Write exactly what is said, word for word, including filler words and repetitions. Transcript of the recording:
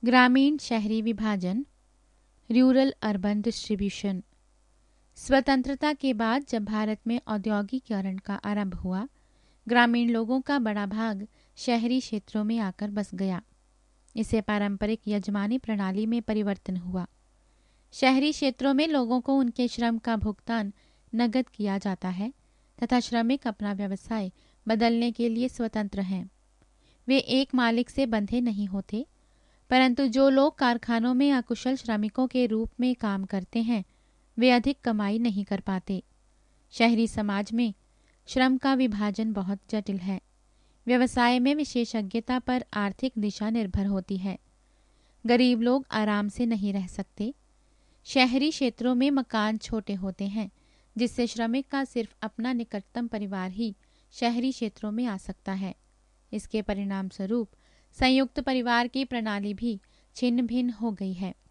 ग्रामीण शहरी विभाजन, रूरल अर्बन डिस्ट्रीब्यूशन। स्वतंत्रता के बाद जब भारत में औद्योगिकीकरण का आरंभ हुआ, ग्रामीण लोगों का बड़ा भाग शहरी क्षेत्रों में आकर बस गया। इसे पारंपरिक यजमानी प्रणाली में परिवर्तन हुआ। शहरी क्षेत्रों में लोगों को उनके श्रम का भुगतान नगद किया जाता है तथा श्रमिक अपना व्यवसाय बदलने के लिए स्वतंत्र हैं। वे एक मालिक से बंधे नहीं होते, परंतु जो लोग कारखानों में अकुशल श्रमिकों के रूप में काम करते हैं, वे अधिक कमाई नहीं कर पाते। शहरी समाज में श्रम का विभाजन बहुत जटिल है। व्यवसाय में विशेषज्ञता पर आर्थिक दिशा निर्भर होती है। गरीब लोग आराम से नहीं रह सकते। शहरी क्षेत्रों में मकान छोटे होते हैं, जिससे श्रमिक का सिर्फ अपना निकटतम परिवार ही शहरी क्षेत्रों में आ सकता है। इसके परिणाम स्वरूप संयुक्त परिवार की प्रणाली भी छिन्न भिन्न हो गई है।